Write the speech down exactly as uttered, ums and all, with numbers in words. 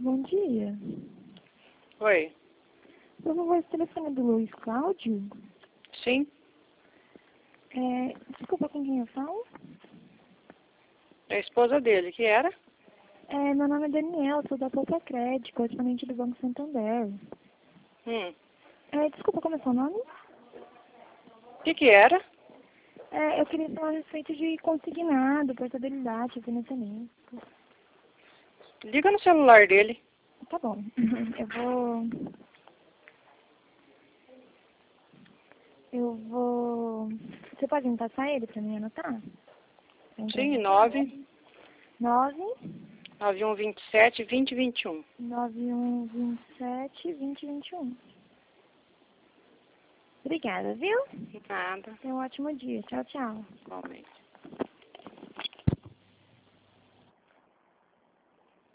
Bom dia. Oi. Por favor, esse telefone é do Luiz Cláudio? Sim. É, desculpa, com quem eu falo? É a esposa dele, que era? É, meu nome é Daniel, sou da Poupa Crédito, correspondente do Banco Santander. Hum. É, desculpa, como é seu nome? O que que era? É, eu queria falar a respeito de consignado, portabilidade, financiamento. Liga no celular dele. Tá bom. Eu vou... Eu vou... Você pode me passar ele pra mim anotar? Pra entrar em Sim, contato? nove nove nove um vinte e sete vinte vinte e um. nove um vinte e sete vinte vinte e um. Obrigada, viu? Nada. Tenha um ótimo dia. Tchau, tchau. Igualmente.